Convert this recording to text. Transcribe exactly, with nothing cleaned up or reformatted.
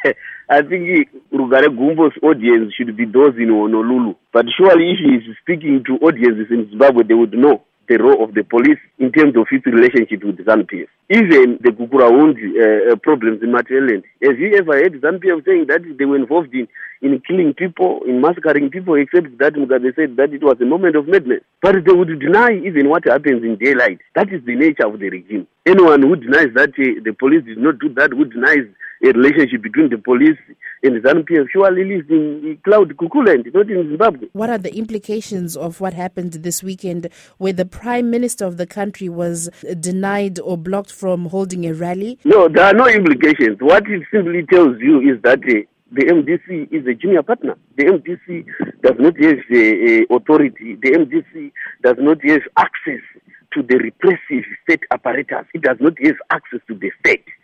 I think Rugare Gumbo's audience should be those in Honolulu. But surely if he is speaking to audiences in Zimbabwe, they would know the role of the police in terms of its relationship with ZANU P F. Even the Gukurahundi uh, problems in Maryland. Have you ever heard ZANU P F saying that they were involved in, in killing people, in massacring people, except that Mugabe said that it was a moment of madness? But they would deny even what happens in daylight. That is the nature of the regime. Anyone who denies that uh, the police did not do that, who denies a relationship between the police and the ZANU P F surely lives in cloud cuckooland, not in Zimbabwe. What are the implications of what happened this weekend where the Prime Minister of the country was denied or blocked from holding a rally? No, there are no implications. What it simply tells you is that uh, the M D C is a junior partner. The M D C does not have uh, uh, authority. The M D C does not have access to the repressive state apparatus. It does not have access to the state.